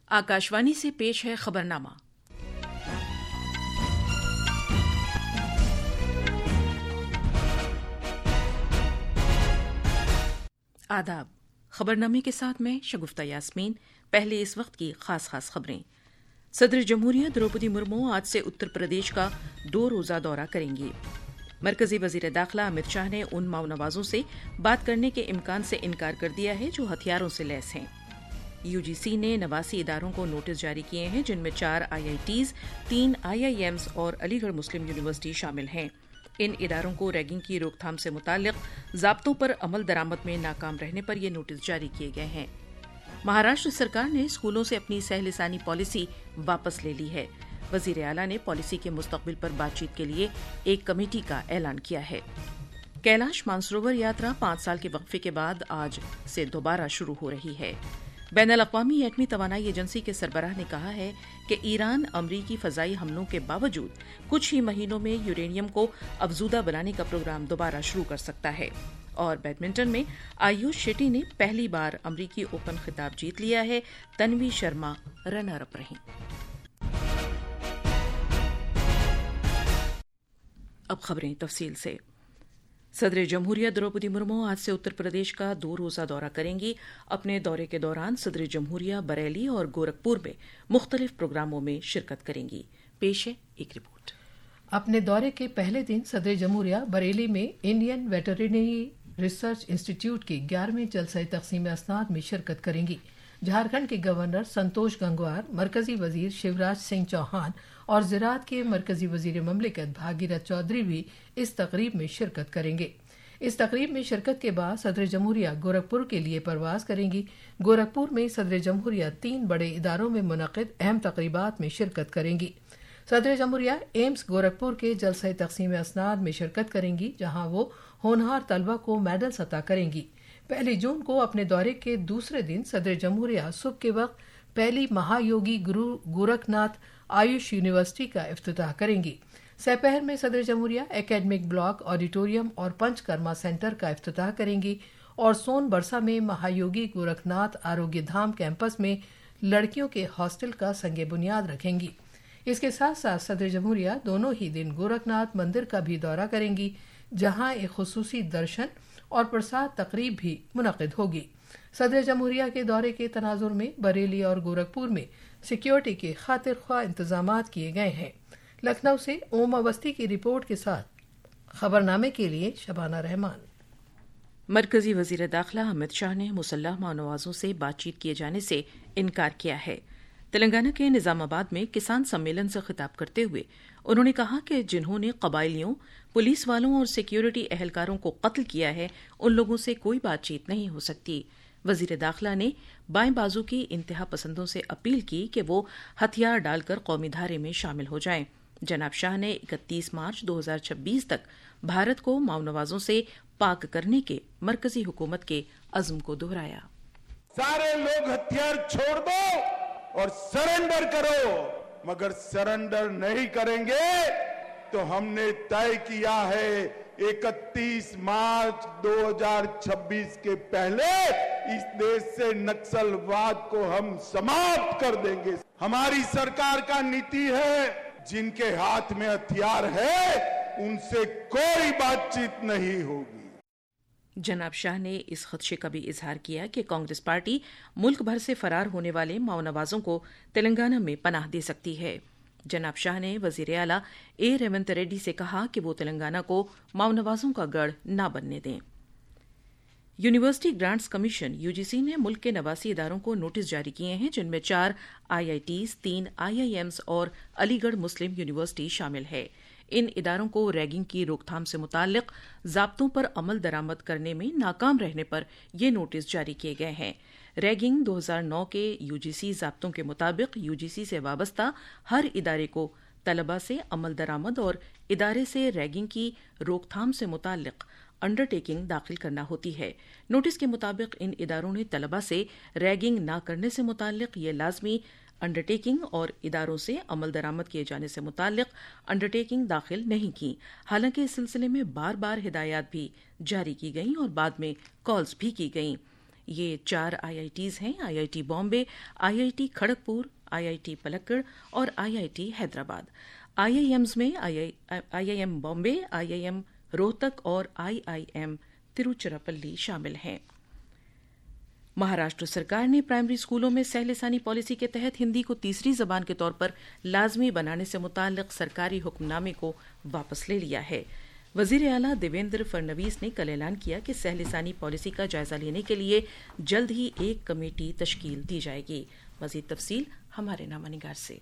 आकाशवाणी से पेश है खबरनामा। आदाब। खबरनामे के साथ मैं शगुफ्ता यास्मीन। पहले इस वक्त की खास खबरें। सदर जमहूरिया द्रौपदी मुर्मू आज से उत्तर प्रदेश का 2 रोजा दौरा करेंगी। मरकजी वजीर दाखिला अमित शाह ने उन माओनवाजों से बात करने के इम्कान से इनकार कर दिया है जो हथियारों से लैस हैं। यूजीसी ने 89 इदारों को नोटिस जारी किए हैं, जिनमें 4 IITs, 3 IIMs और अलीगढ़ मुस्लिम यूनिवर्सिटी शामिल हैं। इन इदारों को रैगिंग की रोकथाम से मुताल्लिक ज़ाब्तों पर अमल दरामद में नाकाम रहने पर ये नोटिस जारी किए गए हैं। महाराष्ट्र सरकार ने स्कूलों से अपनी सहलिसानी पॉलिसी वापस ले ली है। वजीर आला ने पॉलिसी के मुस्तकबिल पर बातचीत के लिए एक कमेटी का ऐलान किया है। कैलाश मानसरोवर यात्रा 5 साल के वक्फे के बाद आज से दोबारा शुरू हो रही है। बैनुल-अक़वामी एटमी तवानाई एजेंसी के सरबराह ने कहा है कि ईरान अमरीकी फ़ज़ाई हमलों के बावजूद कुछ ही महीनों में यूरेनियम को अफजूदा बनाने का प्रोग्राम दोबारा शुरू कर सकता है। और बैडमिंटन में आयुष शेट्टी ने पहली बार अमरीकी ओपन खिताब जीत लिया है। तन्वी शर्मा रनर अप रहीं। अब खबरें तफसील से। सदर जमहूरिया द्रौपदी मुर्मू आज से उत्तर प्रदेश का 2 रोजा दौरा करेंगी। अपने दौरे के दौरान सदर जमहूरिया बरेली और गोरखपुर में मुख्तलिफ प्रोग्रामों में शिरकत करेंगी। पेश है एक रिपोर्ट। अपने दौरे के पहले दिन सदर जमहूरिया बरेली में इंडियन वेटरनरी रिसर्च इंस्टीट्यूट की 11वीं जलसा तक़सीम असनाद में शिरकत करेंगी। झारखंड के गवर्नर संतोष गंगवार, मरकजी वजीर शिवराज सिंह चौहान और ज़राअत के मरकजी वजीर ममलिकत भागीरथ चौधरी भी इस तकरीब में शिरकत करेंगे। इस तकरीब में शिरकत के बाद सदर जमहूरिया गोरखपुर के लिए परवास करेंगी। गोरखपुर में सदर जमहूरिया 3 बड़े इदारों में मुनक़िद अहम तकरीबात में शिरकत करेंगी। सदर जमहूरिया एम्स गोरखपुर के जलसा तक़सीम असनाद में शिरकत करेंगी, जहां वो होनहार तलबा को मेडल अता करेंगी। 1 जून को अपने दौरे के दूसरे दिन सदर जमहूरिया सुबह के वक्त पहली महायोगी गुरु गोरखनाथ आयुष यूनिवर्सिटी का इफ्तिताह करेंगी। सपहर में सदर जमहूरिया एकेडमिक ब्लॉक, ऑडिटोरियम और पंचकर्मा सेंटर का इफ्तिताह करेंगी और सोन बरसा में महायोगी गोरखनाथ आरोग्य धाम कैंपस में लड़कियों के हॉस्टल का संगे बुनियाद रखेंगी। इसके साथ साथ सदर जमहूरिया दोनों ही दिन गोरखनाथ मंदिर का भी दौरा करेंगी, जहां एक खुसूसी दर्शन और प्रसाद तकरीब भी मुनक़िद होगी। सदर जमहूरिया के दौरे के तनाजुर में बरेली और गोरखपुर में सिक्योरिटी के खातिर ख्वाह इंतजामात किए गए हैं। लखनऊ से ओम अवस्थी की रिपोर्ट के साथ खबरनामे के लिए शबाना रहमान। मरकजी वजीर दाखिला अमित शाह ने मुसल्लह माओनवाजों से बातचीत किए जाने से इनकार किया है। तेलंगाना के निजामाबाद में किसान सम्मेलन से खिताब करते हुए उन्होंने कहा कि जिन्होंने कबायलियों, पुलिस वालों और सिक्योरिटी एहलकारों को कत्ल किया है, उन लोगों से कोई बातचीत नहीं हो सकती। वजीर दाखिला ने बाएं बाजू की इंतहा पसंदों से अपील की कि वो हथियार डालकर कौमी धारे में शामिल हो जाएं। जनाब शाह ने 31 मार्च 2026 तक भारत को माओनवाजों से पाक करने के मरकजी हुकूमत के अज़्म को दोहराया। सारे लोग हथियार छोड़ दो और सरेंडर करो, मगर सरेंडर नहीं करेंगे तो हमने तय किया है 31 मार्च 2026 के पहले इस देश से नक्सलवाद को हम समाप्त कर देंगे। हमारी सरकार का नीति है, जिनके हाथ में हथियार है उनसे कोई बातचीत नहीं होगी। जनाब शाह ने इस खदशे का भी इजहार किया कि कांग्रेस पार्टी मुल्क भर से फरार होने वाले माओनवाजों को तेलंगाना में पनाह दे सकती है। जनाब शाह ने वजीर आला ए रेवंत रेड्डी से कहा कि वो तेलंगाना को माओनवाजों का गढ़ न बनने दें। यूनिवर्सिटी ग्रांट्स कमीशन यूजीसी ने मुल्क के 89 इदारों को नोटिस जारी किए हैं, जिनमें 4 IITs, 3 IIMs और अलीगढ़ मुस्लिम यूनिवर्सिटी शामिल है। इन इदारों को रैगिंग की रोकथाम से मुताल्लिक ज़ाब्तों पर अमल दरामद करने में नाकाम रहने पर ये नोटिस जारी किए गए हैं। रैगिंग 2009 के यूजीसी ज़ाब्तों के मुताबिक यूजीसी से वाबस्ता हर इदारे को तलबा से अमल दरामद और इदारे से रैगिंग की रोकथाम से मुताल्लिक अंडरटेकिंग दाखिल करना होती है। नोटिस के मुताबिक इन इदारों ने तलबा से रैगिंग न करने से मुताल्लिक ये लाजमी अंडरटेकिंग और इदारों से अमल दरामद किए जाने से मुताल्लिक अंडरटेकिंग दाखिल नहीं की। हालांकि इस सिलसिले में बार बार हिदायत भी जारी की गईं और बाद में कॉल्स भी की गईं। یہ 4 IITs ہیں: IIT Bombay, IIT Kharagpur, IIT پلکڑ اور IIT حیدرآباد۔ IIMs میں IIM بامبے، IIM روہتک اور IIM تروچیراپلی شامل ہیں۔ مہاراشٹر سرکار نے پرائمری اسکولوں میں سہ لسانی پالیسی کے تحت ہندی کو تیسری زبان کے طور پر لازمی بنانے سے متعلق سرکاری حکم نامے کو واپس لے لیا ہے۔ وزیر اعلیٰ دیویندر فڈنویس نے کل اعلان کیا کہ سہ لسانی پالیسی کا جائزہ لینے کے لیے جلد ہی ایک کمیٹی تشکیل دی جائے گی۔ مزید تفصیل ہمارے نامہ نگار سے۔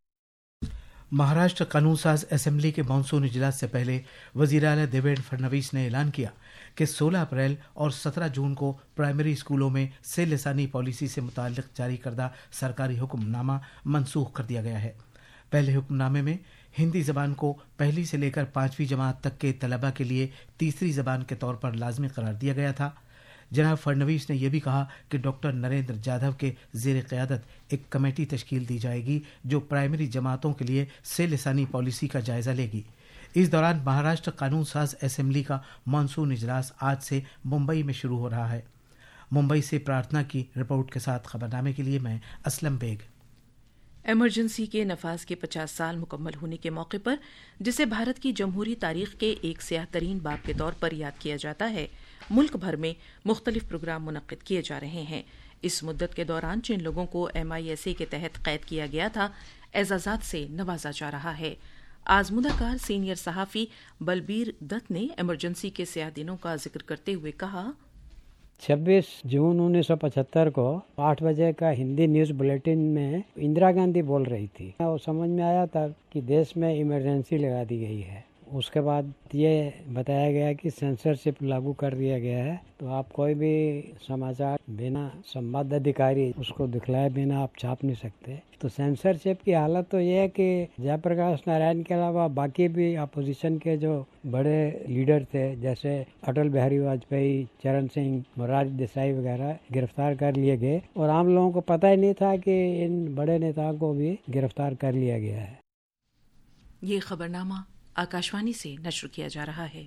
مہاراشٹر قانون ساز اسمبلی کے مانسون اجلاس سے پہلے وزیر اعلیٰ دیویندر فڈنویس نے اعلان کیا کہ 16 اپریل اور 17 جون کو پرائمری اسکولوں میں سہ لسانی پالیسی سے متعلق جاری کردہ سرکاری حکم نامہ منسوخ کر دیا گیا ہے۔ پہلے حکم نامے میں ہندی زبان کو پہلی سے لے کر 5ویں جماعت تک کے طلباء کے لیے تیسری زبان کے طور پر لازمی قرار دیا گیا تھا۔ جناب فڈنویس نے یہ بھی کہا کہ ڈاکٹر نریندر جادھو کے زیر قیادت ایک کمیٹی تشکیل دی جائے گی جو پرائمری جماعتوں کے لیے سہ لسانی پالیسی کا جائزہ لے گی۔ اس دوران مہاراشٹر قانون ساز اسمبلی کا مانسون اجلاس آج سے ممبئی میں شروع ہو رہا ہے۔ ممبئی سے پرارتھنا کی رپورٹ کے ساتھ خبرنامے کے لیے میں اسلم بیگ۔ ایمرجنسی کے نفاذ کے 50 سال مکمل ہونے کے موقع پر، جسے بھارت کی جمہوری تاریخ کے ایک سیاہ ترین باب کے طور پر یاد کیا جاتا ہے، ملک بھر میں مختلف پروگرام منعقد کیے جا رہے ہیں۔ اس مدت کے دوران جن لوگوں کو MISA کے تحت قید کیا گیا تھا، اعزازات سے نوازا جا رہا ہے۔ آزمودہ کار سینئر صحافی بلبیر دت نے ایمرجنسی کے سیاہ دنوں کا ذکر کرتے ہوئے کہا، 26 جون 1975 کو 8 بجے کا ہندی نیوز بلیٹن میں اندرا گاندھی بول رہی تھی، اور سمجھ میں آیا تھا کہ دیش میں ایمرجنسی لگا دی گئی ہے۔ اس کے بعد یہ بتایا گیا کہ سینسرشپ لاگو کر دیا گیا ہے، تو آپ کوئی بھی سماچار بنا سمباد ادھیکاری اس کو دکھلائے بنا آپ چھاپ نہیں سکتے۔ تو سینسرشپ کی حالت تو یہ ہے کہ جے پرکاش نارائن کے علاوہ باقی بھی اپوزیشن کے جو بڑے لیڈر تھے، جیسے اٹل بہاری واجپئی، چرن سنگھ، مورارجی دیسائی وغیرہ گرفتار کر لیے گئے، اور عام لوگوں کو پتہ ہی نہیں تھا کہ ان بڑے نیتاؤں کو بھی گرفتار کر لیا گیا ہے۔ یہ خبرنامہ آکاشوانی سے نشر کیا جا رہا ہے۔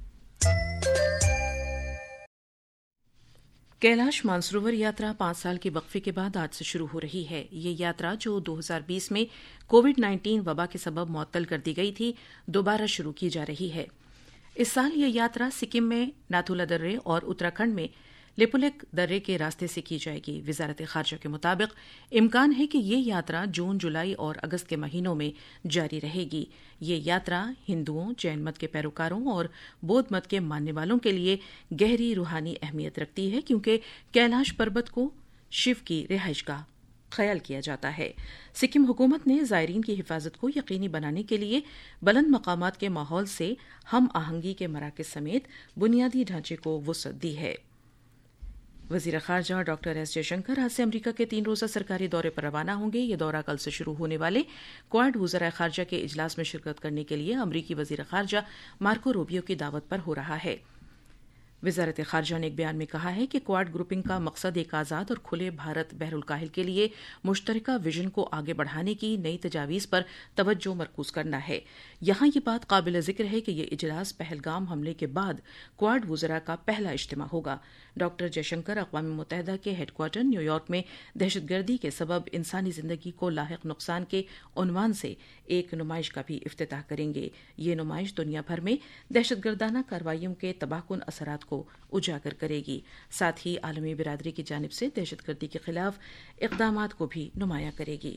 کیلاش مانسروور یاترا 5 سال کے وقفے کے بعد آج سے شروع ہو رہی ہے۔ یہ یاترا جو 2020 میں کووڈ-19 وبا کے سبب معطل کر دی گئی تھی، دوبارہ شروع کی جا رہی ہے۔ اس سال یہ یاترا سکم میں ناتھولا درے اور اتراکھنڈ میں لیپولیک درے کے راستے سے کی جائے گی۔ وزارت خارجہ کے مطابق امکان ہے کہ یہ یاترا جون، جولائی اور اگست کے مہینوں میں جاری رہے گی۔ یہ یاترا ہندوؤں، جین مت کے پیروکاروں اور بودھ مت کے ماننے والوں کے لیے گہری روحانی اہمیت رکھتی ہے، کیونکہ کیلاش پربت کو شیو کی رہائش گاہ خیال کیا جاتا ہے۔ سکم حکومت نے زائرین کی حفاظت کو یقینی بنانے کے لیے بلند مقامات کے ماحول سے ہم آہنگی کے مراکز سمیت بنیادی ڈھانچے کو وسعت دی ہے۔ وزیر خارجہ ڈاکٹر ایس جے شنکر آج سے امریکہ کے 3 روزہ سرکاری دورے پر روانہ ہوں گے۔ یہ دورہ کل سے شروع ہونے والے کوائڈ وزرائے خارجہ کے اجلاس میں شرکت کرنے کے لیے امریکی وزیر خارجہ مارکو روبیو کی دعوت پر ہو رہا ہے۔ وزارت خارجہ نے ایک بیان میں کہا ہے کہ کوائڈ گروپنگ کا مقصد ایک آزاد اور کھلے بھارت بحر الکاہل کے لیے مشترکہ ویژن کو آگے بڑھانے کی نئی تجاویز پر توجہ مرکوز کرنا ہے۔ یہاں یہ بات قابل ذکر ہے کہ یہ اجلاس پہلگام حملے کے بعد کوائڈ وزراء کا پہلا اجتماع ہوگا۔ ڈاکٹر جے شنکر اقوام متحدہ کے ہیڈ کوارٹر نیو یارک میں دہشت گردی کے سبب انسانی زندگی کو لاحق نقصان کے عنوان سے ایک نمائش کا بھی افتتاح کریں گے۔ یہ نمائش دنیا بھر میں دہشت گردانہ کارروائیوں کے تباہ کن اثرات کو اجاگر کرے گی، ساتھ ہی عالمی برادری کی جانب سے دہشت گردی کے خلاف اقدامات کو بھی نمایاں کرے گی۔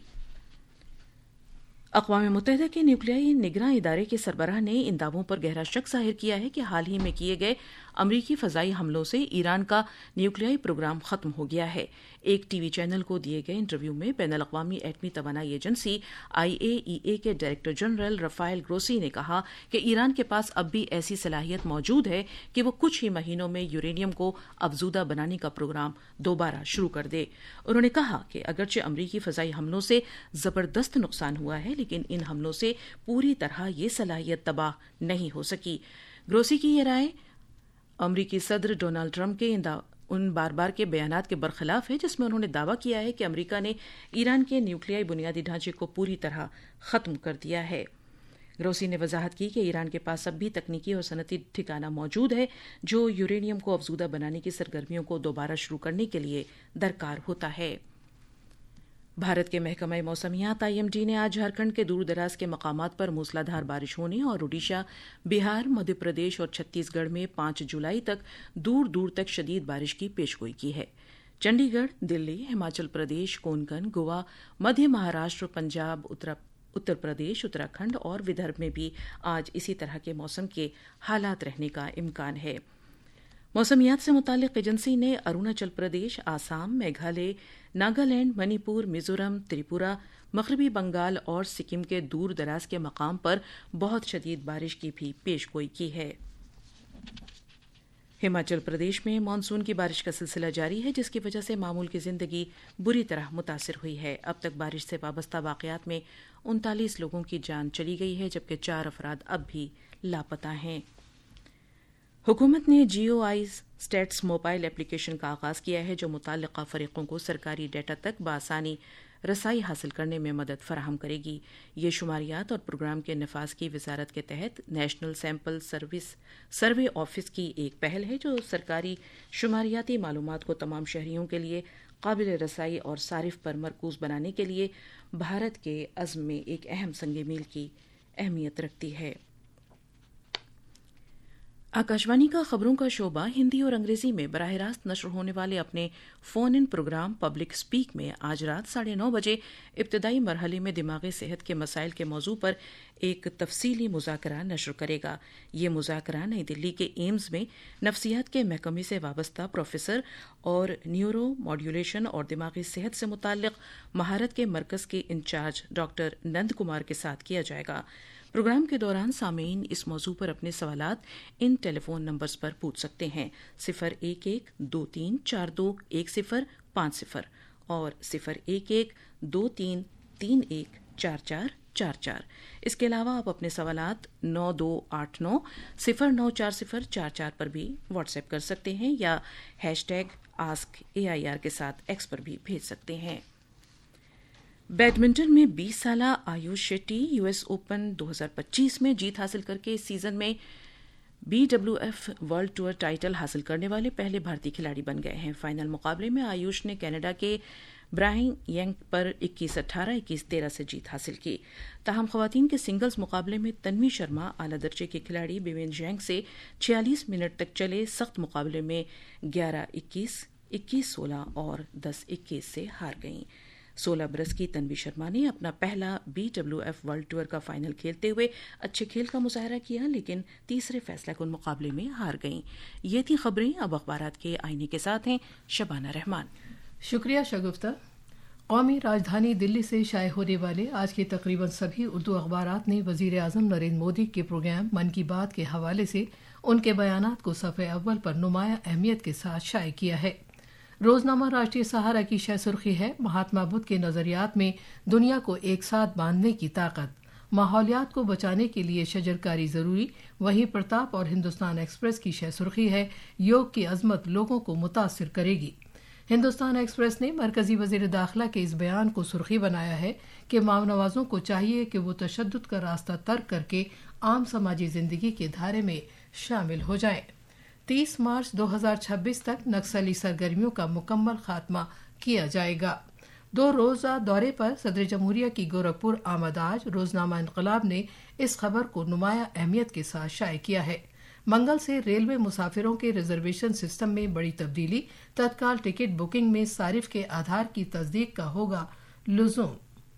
اقوام متحدہ کے نیوکلیائی نگراں ادارے کے سربراہ نے ان دعووں پر گہرا شک ظاہر کیا ہے کہ حال ہی میں کیے گئے امریکی فضائی حملوں سے ایران کا نیوکلیائی پروگرام ختم ہو گیا ہے۔ ایک ٹی وی چینل کو دیے گئے انٹرویو میں بین الاقوامی ایٹمی توانائی ایجنسی IAEA کے ڈائریکٹر جنرل رفائل گروسی نے کہا کہ ایران کے پاس اب بھی ایسی صلاحیت موجود ہے کہ وہ کچھ ہی مہینوں میں یورینیم کو افزودہ بنانے کا پروگرام دوبارہ شروع کر دے۔ انہوں نے کہا کہ اگرچہ امریکی فضائی حملوں سے زبردست نقصان ہوا ہے، لیکن ان حملوں سے پوری طرح یہ صلاحیت تباہ نہیں ہو سکی۔ گروسی کی یہ رائے امریکی صدر ڈونالڈ ٹرمپ کے ان بار بار کے بیانات کے برخلاف ہے جس میں انہوں نے دعویٰ کیا ہے کہ امریکہ نے ایران کے نیوکلیائی بنیادی ڈھانچے کو پوری طرح ختم کر دیا ہے۔ ग्रोसी ने वजाहत की कि ईरान के पास अब भी तकनीकी और सनती ठिकाना मौजूद है जो यूरेनियम को अफजूदा बनाने की सरगर्मियों को दोबारा शुरू करने के लिए दरकार होता है। भारत के महकमा मौसमियात IMD ने आज झारखंड के दूर दराज के मकामात पर मूसलाधार बारिश होने और ओडिशा, बिहार, मध्य प्रदेश और छत्तीसगढ़ में 5 जुलाई तक दूर दूर तक शदीद बारिश की पेशगोई की है। चंडीगढ़, दिल्ली, हिमाचल प्रदेश, कोंकण, गोवा, मध्य महाराष्ट्र, पंजाब, उत्तर प्रदेश, उत्तराखंड और विदर्भ में भी आज इसी तरह के मौसम के हालात रहने का इम्कान है। मौसमियात से मुतालिक एजेंसी ने अरुणाचल प्रदेश, आसाम, मेघालय, नागालैंड, मणिपुर, मिजोरम, त्रिपुरा, मगरबी बंगाल और सिक्किम के दूर दराज के मकाम पर बहुत शदीद बारिश की भी पेशगोई की है। हिमाचल प्रदेश में मानसून की बारिश का सिलसिला जारी है, जिसकी वजह से मामूल की जिंदगी बुरी तरह मुतासिर हुई है। अब तक बारिश से वाबस्ता वाकयात में 39 लोगों की जान चली गई है, जबकि 4 अफराद अब भी लापता हैं। हुकूमत ने GeoEye स्टेट्स मोबाइल एप्लीकेशन का आगाज किया है, जो मुताल्लिका फरीकों को सरकारी डेटा तक बआसानी रसाई हासिल करने में मदद फराहम करेगी। ये शुमारियात और प्रोग्राम के नफाज की वजारत के तहत नेशनल सैंपल सर्वे ऑफिस की एक पहल है, जो सरकारी शुमारियाती मालूमात को तमाम शहरियों के लिए काबिल रसाई और सारिफ पर मरकूज बनाने के लिए भारत के अज़्म में एक अहम संग मील की अहमियत रखती है। आकाशवाणी का खबरों का शोबा हिंदी और अंग्रेजी में बराह रास्त नश्र होने वाले अपने phone in program public speak में आज रात 9:30 बजे इब्तदाई मरहले में दिमागी सेहत के मसाइल के मौजू पर एक तफसीली मुज़ाकरा नश्र करेगा। ये मुज़ाकरा नई दिल्ली के एम्स में नफ्सियात के महकमे से वाबस्ता प्रोफेसर और न्यूरो मॉड्यूलेशन और दिमागी सेहत से मुताल्लिक महारत के मरकज के इंचार्ज डॉक्टर नंद कुमार के साथ किया जाएगा। प्रोग्राम के दौरान सामीन इस मौजू पर अपने सवालात इन टेलीफोन नंबर्स पर पूछ सकते हैं 011-2342-1050 और 011-2331-4444। इसके अलावा आप अपने सवालात 9289-094044 पर भी व्हाट्सएप कर सकते हैं या #AskAIR के साथ X पर भी भेज सकते हैं। बैडमिंटन में 20 साला आयुष शेट्टी US ओपन 2025 में जीत हासिल करके इस सीजन में BWF वर्ल्ड टूर टाइटल हासिल करने वाले पहले भारतीय खिलाड़ी बन गए हैं। फाइनल मुकाबले में आयुष ने कनाडा के ब्राइन यंग पर 21-18, 21-13 से जीत हासिल की। ताहम खवातीन के सिंगल्स मुकाबले में तन्वी शर्मा आला दर्जे की खिलाड़ी बिवेन जैंग से 46 मिनट तक चले सख्त मुकाबले में 11-21, 21-16 और 10-21 से हार गईं। 16 बरस की तन्वी शर्मा ने अपना पहला BWF वर्ल्ड टूर का फाइनल खेलते हुए अच्छे खेल का मुजाहरा किया, लेकिन तीसरे फैसलाकुन मुकाबले में हार गईं। ये थी खबरें। अब अखबारात के आईने के साथ हैं शबाना रहमान। शुक्रिया शगुफ्ता। कौमी राजधानी दिल्ली से शाये होने वाले आज के तकरीबन सभी उर्दू अखबारात ने वजीर आजम नरेंद्र मोदी के प्रोग्राम मन की बात के हवाले से उनके बयानात को सफ़े अव्वल पर नुमाया अहमियत के साथ शाये किया है। रोजनामा राष्ट्रीय सहारा की शह सुर्खी है, महात्मा बुद्ध के नजरियात में दुनिया को एक साथ बांधने की ताकत, माहौलियात को बचाने के लिए शजरकारी जरूरी। वहीं प्रताप और हिंदुस्तान एक्सप्रेस की शह सुर्खी है, योग की अजमत लोगों को मुतासिर करेगी। हिंदुस्तान एक्सप्रेस ने मरकजी वजीर दाखिला के इस बयान को सुर्खी बनाया है कि मावनवाजों को चाहिए कि वो तशद्दुद का रास्ता तर्क करके आम समाजी जिंदगी के धारे में शामिल हो जाएं। 30 मार्च 2026 तक नक्सली सरगर्मियों का मुकम्मल खात्मा किया जाएगा। 2 रोजा दौरे पर सदर जमहूरिया की गोरखपुर आमद आज रोजनामा इनकलाब ने इस खबर को नुमाया अहमियत के साथ शाये किया है। मंगल से रेलवे मुसाफिरों के रिजर्वेशन सिस्टम में बड़ी तब्दीली, तत्काल टिकट बुकिंग में सारिफ के आधार की तस्दीक का होगा लुज़ूम।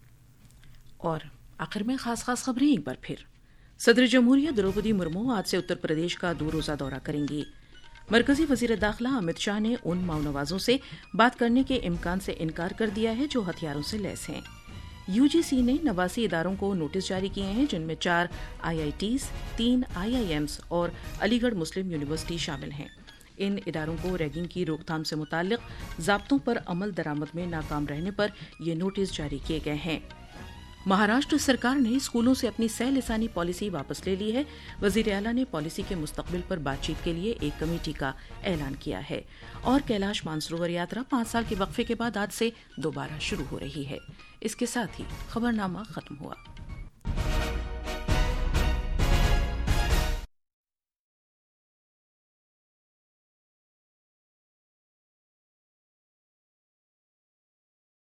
और आखिर में खास खबरें एक बार फिर। सदर जमहूरिया द्रौपदी मुर्मू आज से उत्तर प्रदेश का 2 रोजा दौरा करेंगी। मरकजी वजीर दाखिला अमित शाह ने उन मावनवाजों से बात करने के इम्कान से इनकार कर दिया है जो हथियारों से लैस हैं। UGC ने 89 इदारों को नोटिस जारी किए हैं, जिनमें 4 IITs, 3 IIMs और अलीगढ़ मुस्लिम यूनिवर्सिटी शामिल हैं। इन इदारों को रैगिंग की रोकथाम से मुताल्लिक ज़ाब्तों पर अमल दरामद में नाकाम रहने पर ये नोटिस जारी किए गए हैं। महाराष्ट्र सरकार ने स्कूलों से अपनी सह लिसानी पॉलिसी वापस ले ली है। वजीर आला ने पॉलिसी के मुस्तकबिल पर बातचीत के लिए एक कमेटी का ऐलान किया है। और कैलाश मानसरोवर यात्रा 5 साल के वक्फे के बाद आज से दोबारा शुरू हो रही है। इसके साथ ही खबरनामा खत्म हुआ।